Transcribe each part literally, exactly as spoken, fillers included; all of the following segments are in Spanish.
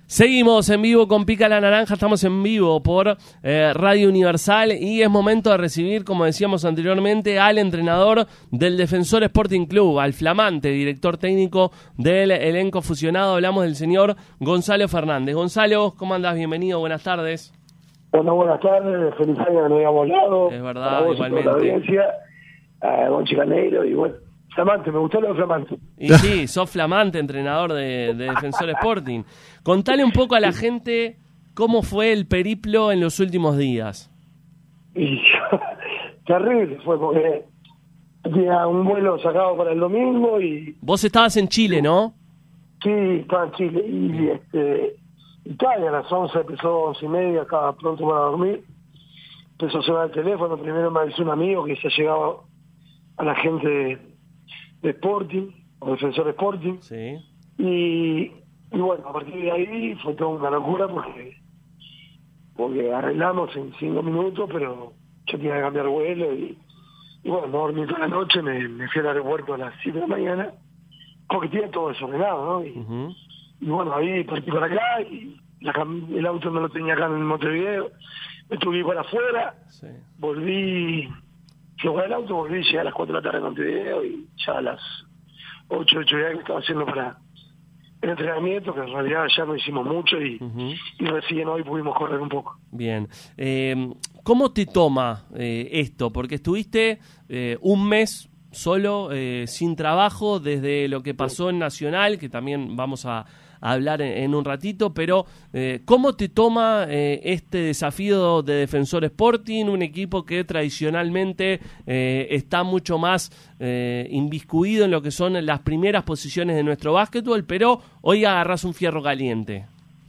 Seguimos en vivo con Pica la Naranja, estamos en vivo por eh, Radio Universal y es momento de recibir, como decíamos anteriormente, al entrenador del Defensor Sporting Club, al flamante director técnico del elenco fusionado. Hablamos del señor Gonzalo Fernández. Gonzalo, ¿cómo andás? Bienvenido, buenas tardes. Bueno, buenas tardes, feliz año que no habíamos hablado. Es verdad, igualmente. La audiencia, a Don Chicaneiro y bueno, flamante, me gustó lo de flamante. Y sí, sos flamante entrenador de, de Defensor Sporting. Contale un poco a la gente cómo fue el periplo en los últimos días. Y terrible fue porque tenía un vuelo sacado para el domingo y... Vos estabas en Chile, ¿no? Sí, estaba en Chile y este... Italia a las once, empezó once y media, estaba pronto para dormir. Empezó a sonar el teléfono, primero me avisó un amigo que se ha llegado a la gente de, de Sporting, o Defensor Sporting. Sí. Y, y bueno, a partir de ahí fue toda una locura porque porque arreglamos en cinco minutos, pero yo tenía que cambiar vuelo y, y bueno, no dormí toda la noche, me, me fui al aeropuerto a las siete de la mañana, porque tiene todo desordenado, ¿no? Y, Uh-huh. Y bueno, ahí partí para acá y la, el auto no lo tenía acá en Montevideo. Me tuve que ir para afuera, Sí. volví, fui a el auto, volví, llegué a las cuatro de la tarde en Montevideo y ya a las ocho, ocho y algo que estaba haciendo para el entrenamiento, que en realidad ya no hicimos mucho y, Uh-huh. y recién hoy pudimos correr un poco. Bien. Eh, ¿Cómo te toma eh, esto? Porque estuviste eh, un mes solo, eh, sin trabajo, desde lo que pasó en Nacional, que también vamos a, a hablar en, en un ratito, pero eh, ¿cómo te toma eh, este desafío de Defensor Sporting, un equipo que tradicionalmente eh, está mucho más eh, inviscuido en lo que son las primeras posiciones de nuestro básquetbol, pero hoy agarrás un fierro caliente?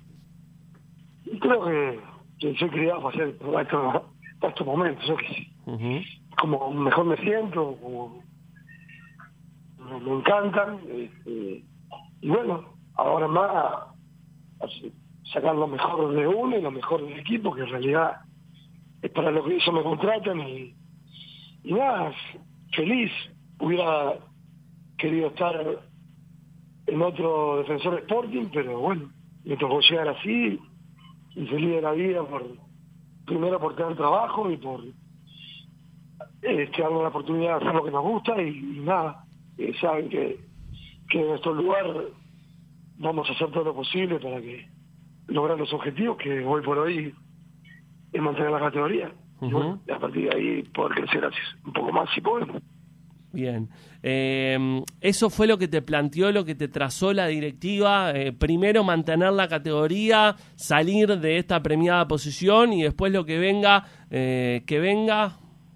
Creo que, que soy criado para hacer para estos, para estos momentos, yo que sí. Uh-huh. Como mejor me siento, como me, me encantan, este, y bueno, ahora más así, sacar lo mejor de uno y lo mejor del equipo, que en realidad es para lo que ellos me contratan y, y nada, feliz. Hubiera querido estar en otro Defensor Sporting, pero bueno, me tocó llegar así y feliz de la vida por primero por tener trabajo y por este, darnos la oportunidad de hacer lo que nos gusta y, y nada, eh, saben que, que en nuestro lugar vamos a hacer todo lo posible para que lograr los objetivos que hoy por hoy es mantener la categoría. Uh-huh. Y bueno, a partir de ahí poder crecer así un poco más si podemos. Bien. Eh, ¿Eso fue lo que te planteó, lo que te trazó la directiva? Eh, primero mantener la categoría, salir de esta premiada posición y después lo que venga, eh, que venga...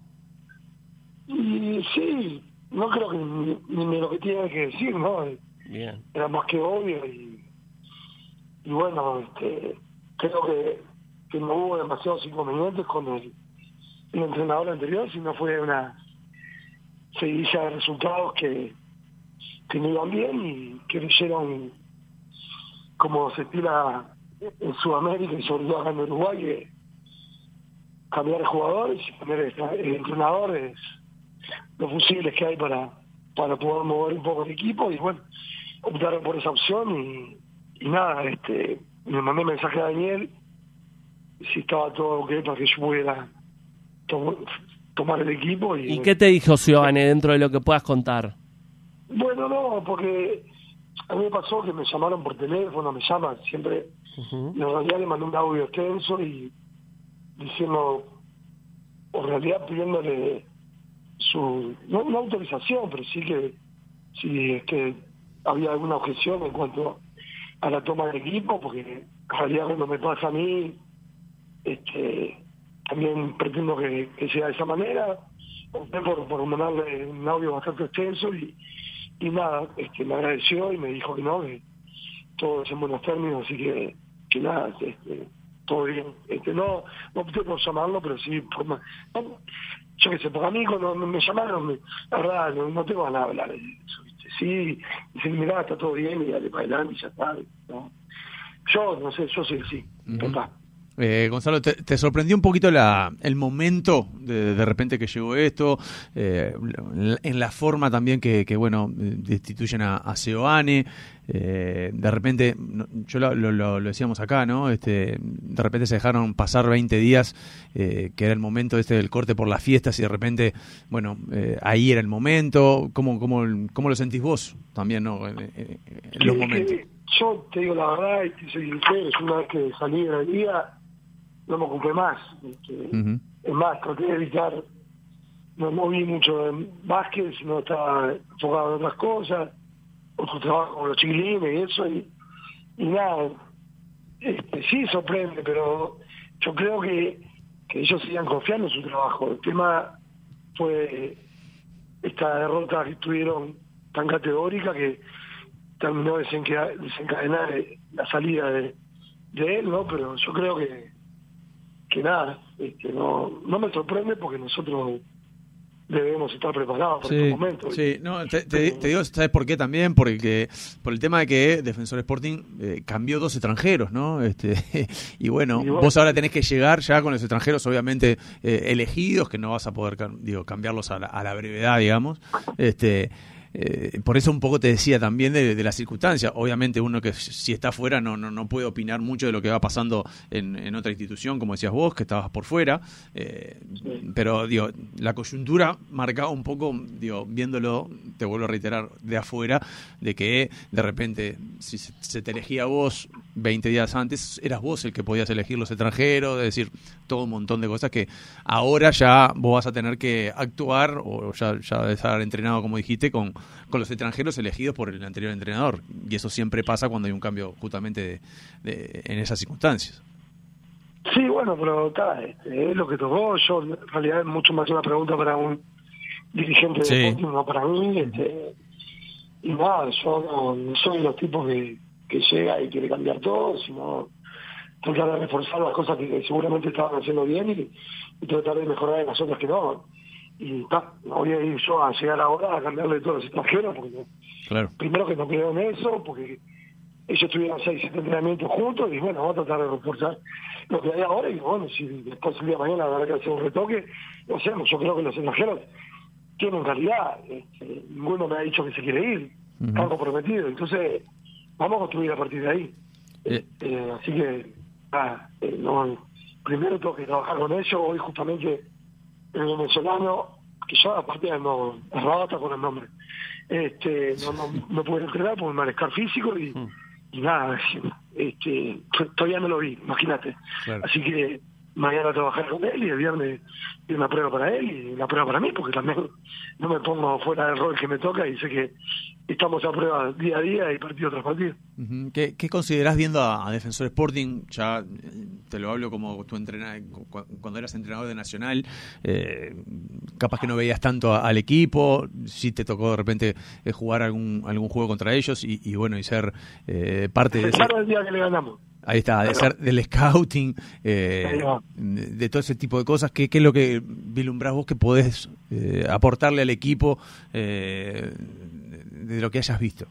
Y sí, no creo que ni, ni lo que tiene que decir, ¿no? Bien. Era más que obvio y, y bueno, este, creo que, que no hubo demasiados inconvenientes con el, el entrenador anterior, sino fue una seguidilla de resultados que, que no iban bien y que leyeron como se estila en Sudamérica y sobre todo acá en Uruguay, que cambiar de jugadores y cambiar el entrenador es los fusibles que hay para para poder mover un poco el equipo y bueno, optaron por esa opción y, y nada, este me mandé mensaje a Daniel si estaba todo ok para que yo pudiera to- tomar el equipo. ¿Y, ¿Y qué te dijo Giovanni dentro de lo que puedas contar? Bueno, no, porque a mí me pasó que me llamaron por teléfono, me llaman siempre, Uh-huh. y en realidad le mandé un audio extenso y diciendo, o en realidad pidiéndole su, no una autorización, pero sí que si es que había alguna objeción en cuanto a la toma del equipo, porque en realidad cuando me pasa a mí, este también pretendo que, que sea de esa manera. Opté por, por mandarle un audio bastante extenso y, y nada, este me agradeció y me dijo que no, que todo es en buenos términos, así que, que nada, este, todo bien. Este no, no opté por llamarlo, pero sí por más, no, yo qué sé, porque a mí cuando me llamaron, me, la verdad, no, no tengo ganas de hablar de eso, ¿viste? Sí, dicen, mirá, está todo bien y dale para adelante y ya está, ¿no? Yo, no sé, yo sé que sí, Uh-huh. papá. Eh, Gonzalo, ¿te, te sorprendió un poquito la, el momento de, de repente que llegó esto? Eh, en la forma también que, que bueno, destituyen a, a Seoane. Eh, de repente, yo lo, lo, lo decíamos acá, ¿no? Este, de repente se dejaron pasar veinte días, eh, que era el momento este del corte por las fiestas, y de repente, bueno, eh, ahí era el momento. ¿Cómo, cómo, cómo lo sentís vos también, no? En, en, en los momentos. Yo te digo la verdad, y te soy sincero, una vez que salí de la liga, no me ocupé más. Este, uh-huh. Es más, traté de evitar, no, no vi mucho en básquet, sino estaba enfocado en otras cosas, otro trabajo con los chiquilines y eso, y, y nada, este, sí sorprende, pero yo creo que, que ellos sigan confiando en su trabajo. El tema fue esta derrota que tuvieron tan categórica que terminó de desencadenar la salida de, de él, ¿no? Pero yo creo que que nada, este, no no me sorprende porque nosotros debemos estar preparados para sí, estos momentos. Sí, no, te, te, te digo, ¿sabes por qué también? Porque por el tema de que Defensor Sporting eh, cambió dos extranjeros, ¿no? Este y bueno, y bueno, vos ahora tenés que llegar ya con los extranjeros, obviamente eh, elegidos, que no vas a poder, digo, cambiarlos a la, a la brevedad, digamos. Este Eh, por eso un poco te decía también de, de las circunstancias. Obviamente uno que si está fuera no, no, no puede opinar mucho de lo que va pasando en, en otra institución, como decías vos, que estabas por fuera. Eh, sí. Pero digo, la coyuntura marcaba un poco, digo, viéndolo, te vuelvo a reiterar, de afuera, de que de repente si se, se te elegía a vos veinte días antes, eras vos el que podías elegir los extranjeros, es decir, todo un montón de cosas que ahora ya vos vas a tener que actuar, o ya, ya debes estar entrenado, como dijiste, con con los extranjeros elegidos por el anterior entrenador, y eso siempre pasa cuando hay un cambio justamente de, de, en esas circunstancias. Sí, bueno, pero está, este, es lo que tocó. Yo en realidad es mucho más una pregunta para un dirigente sí. de Sporting, no para mí, este, y nada, yo no, no soy de los tipos que, que llega y quiere cambiar todo, sino tratar de reforzar las cosas que seguramente estaban haciendo bien y, y tratar de mejorar en las otras que no. Y ta, no voy a ir yo a llegar ahora a cambiarle todos los extranjeros, porque claro. Primero que no creo en eso, porque ellos tuvieron seis, siete entrenamientos juntos, y bueno, vamos a tratar de reforzar lo que hay ahora, y bueno, si después el día de mañana habrá que hacer un retoque, o sea, yo creo que los extranjeros tienen calidad, este, ninguno me ha dicho que se quiere ir, uh-huh. Están comprometidos, entonces vamos a construir a partir de ahí. Eh. Eh, así que, ah, eh, no, primero tengo que trabajar con ellos. Hoy justamente el venezolano, que yo aparte no arrabata con el nombre, este no no, no puedo entrenar por un malestar físico y, mm. y nada, este todavía no lo vi, imagínate. Claro. Así que mañana trabajar con él y el viernes y una prueba para él y una prueba para mí, porque también no me pongo fuera del rol que me toca y sé que estamos a prueba día a día y partido tras partido. Uh-huh. ¿Qué, qué considerás viendo a, a Defensor Sporting? Ya te lo hablo como tu entrenador, cuando eras entrenador de Nacional, eh, capaz que no veías tanto a, al equipo, sí te tocó de repente eh, jugar algún algún juego contra ellos y, y bueno, y ser eh, parte de ese... el día que le ganamos. Ahí está, de ser del scouting, eh, de, de todo ese tipo de cosas. ¿Qué, qué es lo que vislumbrás vos que podés eh, aportarle al equipo eh, de lo que hayas visto?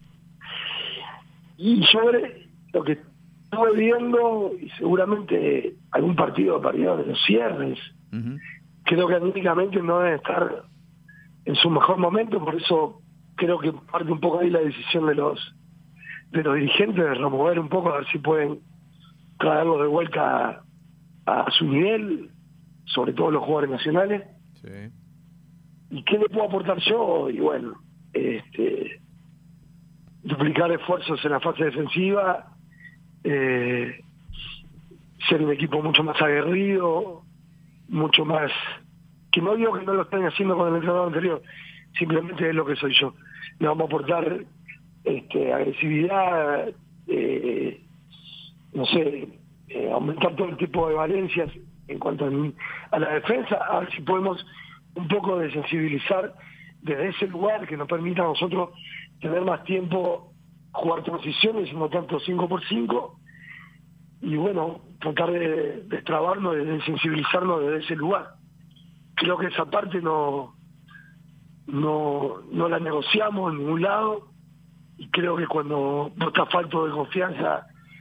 Y sobre lo que estuve viendo, y seguramente algún partido perdido de los cierres, uh-huh. Creo que anímicamente no debe estar en su mejor momento, por eso creo que parte un poco ahí la decisión de los de los dirigentes de remover un poco, a ver si pueden traerlo de vuelta a, a su nivel, sobre todo los jugadores nacionales. Sí. ¿Y qué le puedo aportar yo? Y bueno, este duplicar esfuerzos en la fase defensiva, eh, ser un equipo mucho más aguerrido, mucho más, que no digo que no lo estén haciendo con el entrenador anterior, simplemente es lo que soy yo. Le vamos a aportar este agresividad, eh, no sé, eh, aumentar todo el tipo de valencias en cuanto a, a la defensa, a ver si podemos un poco desensibilizar desde ese lugar que nos permita a nosotros tener más tiempo, jugar transiciones y no tanto cinco por cinco, y bueno, tratar de destrabarnos, de desensibilizarnos desde ese lugar. Creo que esa parte no no no la negociamos en ningún lado, y creo que cuando no está falto de confianza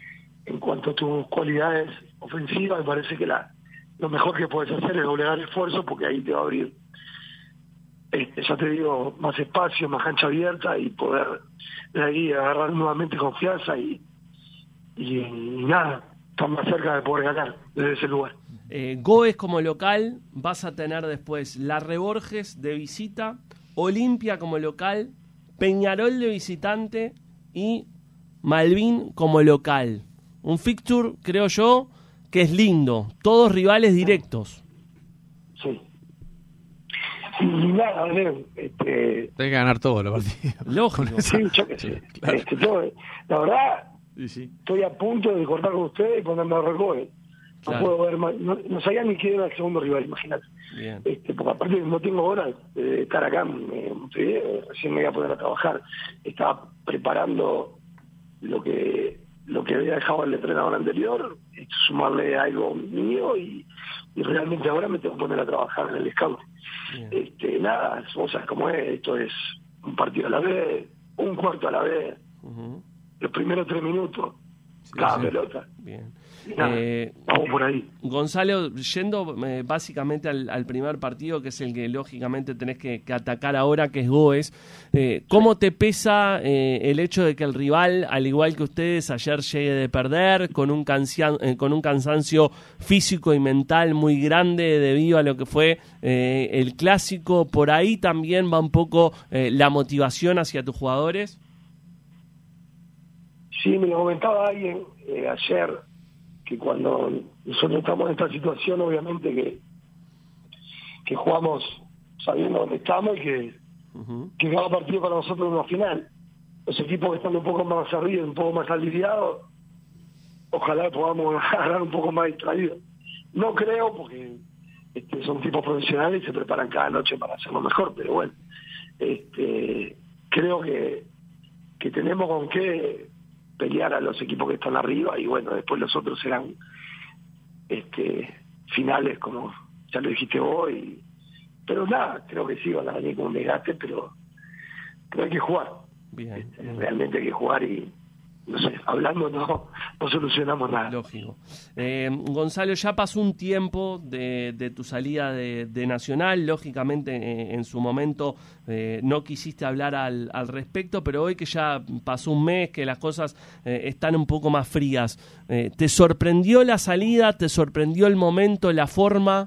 en cuanto a tus cualidades ofensivas, me parece que la lo mejor que puedes hacer es doblegar esfuerzo, porque ahí te va a abrir, este, ya te digo, más espacio, más cancha abierta, y poder de ahí agarrar nuevamente confianza y, y, y nada, estar más cerca de poder ganar desde ese lugar. Eh, Goes como local, vas a tener después Larre Borges de visita, Olimpia como local, Peñarol de visitante y Malvin como local. Un fixture, creo yo, que es lindo. Todos rivales directos. Sí. Y nada, Leo, este... Tenés que ganar todos los partidos. Lógico. Sí, yo qué sé. Claro. Este, todo, la verdad, Sí, sí. estoy a punto de cortar con ustedes y ponerme a recoger. No Claro. puedo ver más, no, no sabía ni quién era el segundo rival, imagínate. Bien. Este, porque aparte no tengo horas de estar acá, me, me, recién me voy a poner a trabajar. Estaba preparando lo que lo que había dejado el entrenador anterior, sumarle algo mío y, y realmente ahora me tengo que poner a trabajar en el scout. Bien. Este, nada, vos sabés cómo es, esto es un partido a la vez, un cuarto a la vez, Uh-huh. los primeros tres minutos, Sí, cada sí. pelota. Bien. Nada, Eh, vamos por ahí. Gonzalo, yendo eh, básicamente al, al primer partido, que es el que lógicamente tenés que, que atacar ahora, que es Goes, eh, ¿cómo te pesa eh, el hecho de que el rival, al igual que ustedes, ayer llegue de perder, con un, cansia- eh, con un cansancio físico y mental muy grande debido a lo que fue eh, el clásico? ¿Por ahí también va un poco eh, la motivación hacia tus jugadores? Sí, me lo comentaba alguien eh, ayer, que cuando nosotros estamos en esta situación, obviamente que, que jugamos sabiendo dónde estamos y que, Uh-huh. que cada partido para nosotros es una final. Los equipos que están un poco más arriba, un poco más aliviados, ojalá podamos ganar un poco más distraídos. No creo, porque este, son tipos profesionales y se preparan cada noche para hacerlo mejor, pero bueno, este, creo que, que tenemos con qué pelear a los equipos que están arriba, y bueno, después los otros serán este, finales, como ya lo dijiste vos, y, pero nada, creo que sí, van a venir con un desgaste, pero, pero hay que jugar. Bien, Este, bien. realmente hay que jugar, y no sé, hablando no, no solucionamos nada. Lógico. Eh, Gonzalo, ya pasó un tiempo de, de tu salida de, de Nacional. Lógicamente, eh, en su momento eh, no quisiste hablar al, al respecto, pero hoy que ya pasó un mes, que las cosas eh, están un poco más frías, eh, ¿te sorprendió la salida? ¿Te sorprendió el momento, la forma?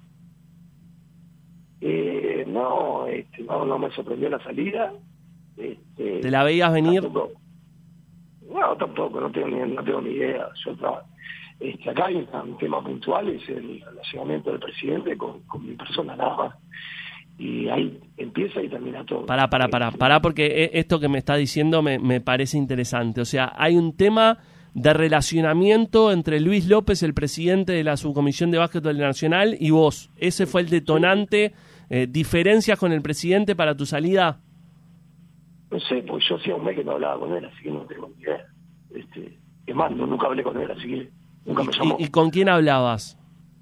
Eh, no, este, no, no me sorprendió la salida. Este, ¿Te la veías venir? Tampoco, no, tampoco, no tengo ni, no tengo ni idea. Yo estaba, este, acá hay un tema puntual, es el relacionamiento del presidente con, con mi persona, nada más. Y ahí empieza y termina todo. Pará, pará, pará, pará, porque esto que me está diciendo me, me parece interesante. O sea, hay un tema de relacionamiento entre Luis López, el presidente de la Subcomisión de Básquetbol Nacional, y vos. ¿Ese fue el detonante? Eh, ¿Diferencias con el presidente para tu salida? No sé, porque yo hacía un mes que no hablaba con él, así que no tengo ni idea. Este, es más, no, nunca hablé con él, así que nunca me llamó. ¿Y, y con quién hablabas?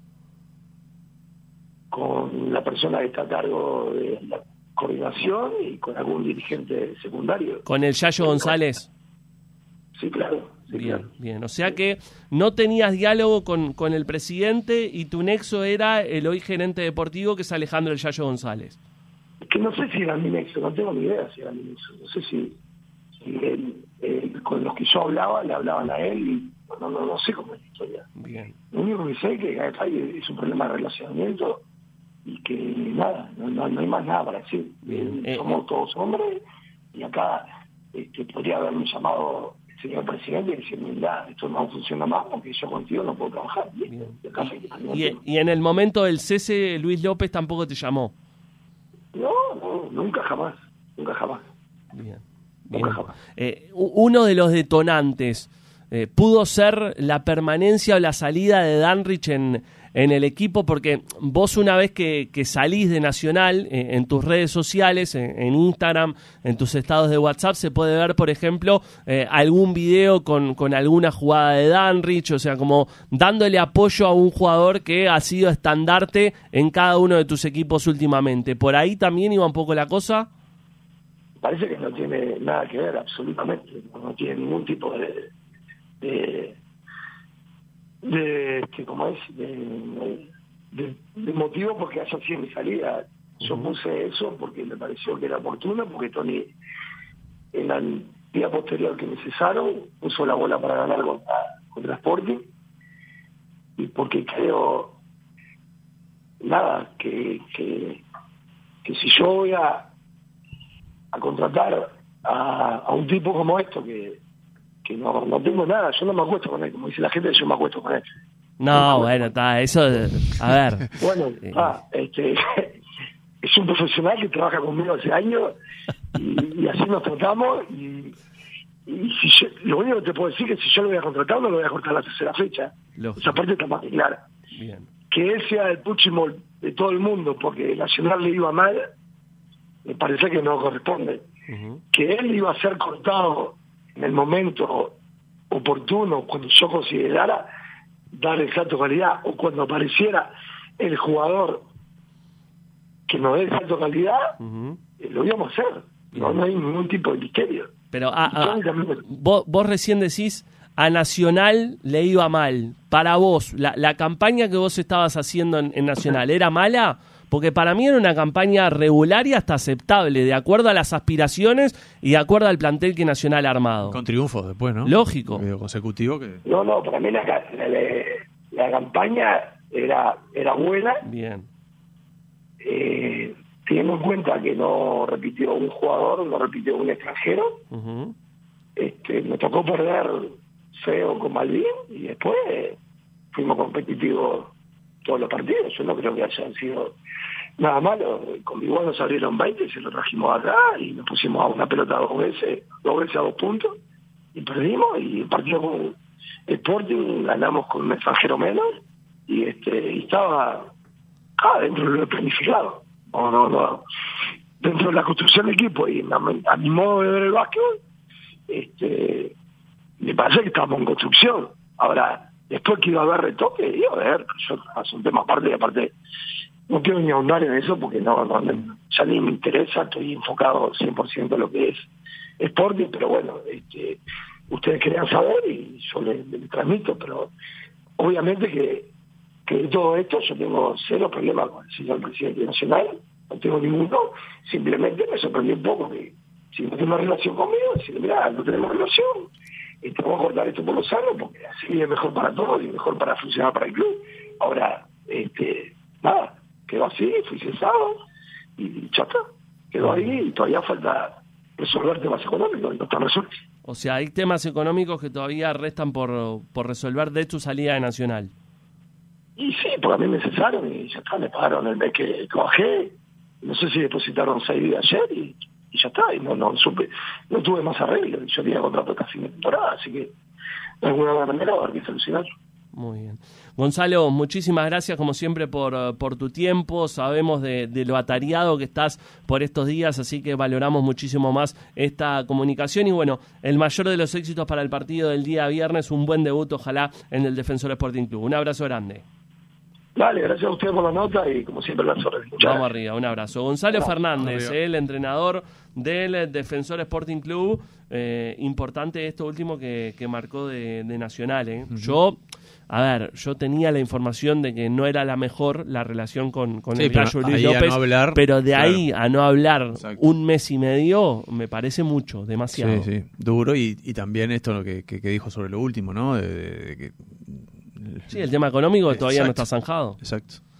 Con la persona que está a cargo de la coordinación y con algún dirigente secundario. ¿Con el Yayo González? Sí, claro. Sí, Bien, claro. bien. O sea que no tenías diálogo con, con el presidente y tu nexo era el hoy gerente deportivo, que es Alejandro el Yayo González. Es que no sé si era mi nexo, no tengo ni idea si era mi nexo. No sé si, si él, él, con los que yo hablaba, le hablaban a él y no, no, no sé cómo es la historia. Bien. Lo único que sé es que acá hay, es un problema de relacionamiento y que nada, no, no, no hay más nada para decir. Bien. Eh, Somos todos hombres y acá este, podría haberme llamado el señor presidente y decirme, mira, esto no funciona más porque yo contigo no puedo trabajar. Y, Bien. y acá hay- Y, y en el momento del cese, Luis López tampoco te llamó. No, no, nunca jamás, nunca jamás. Bien. Nunca Bien. jamás. Eh, u- uno de los detonantes eh, pudo ser la permanencia o la salida de Danrich en, en el equipo, porque vos una vez que, que salís de Nacional, eh, en tus redes sociales, en, en Instagram, en tus estados de WhatsApp, se puede ver, por ejemplo, eh, algún video con, con alguna jugada de Danrich, o sea, como dándole apoyo a un jugador que ha sido estandarte en cada uno de tus equipos últimamente. ¿Por ahí también iba un poco la cosa? Parece que no tiene nada que ver, absolutamente. No, no tiene ningún tipo de, de, de, este, ¿cómo es? De, de, de motivo porque haya sido mi salida. Yo puse eso porque me pareció que era oportuno, porque Tony, en el día posterior que me cesaron, puso la bola para ganar contra, contra Sporting, y porque creo, nada, que, que, que si yo voy a, a contratar a, a un tipo como esto, que, que no, no tengo nada, yo no me acuesto con él, como dice la gente, yo me acuesto con él. No, no bueno, está, eso, a ver. Bueno, ah, este... es un profesional que trabaja conmigo hace años y, y así nos tratamos y, y si yo, lo único que te puedo decir es que si yo lo voy a contratar no lo voy a cortar la tercera fecha. Lógico. Esa parte está más que clara. Bien. Que él sea el próximo de todo el mundo porque Nacional le iba mal, me parece que no corresponde. Uh-huh. Que él iba a ser cortado en el momento oportuno, cuando yo considerara dar el salto de calidad o cuando apareciera el jugador que nos dé salto de calidad, uh-huh. eh, lo íbamos a hacer. No, no hay ningún tipo de misterio. Pero ah, ah, vos, vos recién decís, a Nacional le iba mal. Para vos, la, la campaña que vos estabas haciendo en, en Nacional, ¿era mala? Porque para mí era una campaña regular y hasta aceptable, de acuerdo a las aspiraciones y de acuerdo al plantel que Nacional ha armado. Con triunfos después, ¿no? Lógico. Un video consecutivo que... No, no, para mí la, la, la, la campaña era, era buena. Bien. Eh, teniendo en cuenta que no repitió un jugador, no repitió un extranjero, uh-huh. este, me tocó perder feo con Malvin y después eh, fuimos competitivos todos los partidos. Yo no creo que hayan sido nada malo. Con mi nos abrieron veinte, se lo trajimos acá y nos pusimos a una pelota dos veces, dos veces a dos puntos y perdimos. Y el partido con Sporting ganamos con un extranjero menos y este y estaba Ah, dentro de lo planificado. No, no, no. Dentro de la construcción del equipo y a, a mi modo de ver el básquetbol, este, me parece que estábamos en construcción. Ahora, después que iba a haber retoque, iba a ver, yo hace un tema aparte y aparte no quiero ni ahondar en eso porque no, no, ya ni me interesa, estoy enfocado cien por ciento en lo que es Sporting, pero bueno, este, ustedes querían saber y yo les, les transmito, pero obviamente que que de todo esto yo tengo cero problemas con el señor presidente nacional, no tengo ninguno, simplemente me sorprendió un poco que si no tiene una relación conmigo, decirle, mirá, no tenemos relación, y te vamos a cortar esto por los años, porque así es mejor para todos y mejor para funcionar para el club. Ahora, este, nada, quedó así, fui cesado, y ya está, quedó ahí, y todavía falta resolver temas económicos, y no están resueltos. O sea, hay temas económicos que todavía restan por, por resolver de tu salida de Nacional. Y sí, porque a mí me cesaron y ya está, me pagaron el mes que trabajé, no sé si depositaron seis días ayer y, y ya está, y no no supe, no tuve más arreglo, yo tenía contrato hasta fin de temporada, así que de alguna manera va a haber que solucionarlo. Muy bien. Gonzalo, muchísimas gracias como siempre por, por tu tiempo, sabemos de, de lo atareado que estás por estos días, así que valoramos muchísimo más esta comunicación y bueno, el mayor de los éxitos para el partido del día viernes, un buen debut ojalá en el Defensor Sporting Club. Un abrazo grande. Vale, gracias a ustedes por la nota y como siempre la sorpresa. Vamos arriba, un abrazo. Gonzalo no, Fernández, no, el entrenador del Defensor Sporting Club, eh, importante esto último que, que marcó de, de Nacional. ¿eh? Uh-huh. Yo, a ver, yo tenía la información de que no era la mejor la relación con, con sí, el Gallo Luis López, no hablar, pero de claro. ahí a no hablar Exacto. un mes y medio me parece mucho, demasiado. Sí, sí, duro y, y también esto lo que, que, que dijo sobre lo último, ¿no? De, de, de que Sí, el tema económico todavía Exacto. no está zanjado. Exacto.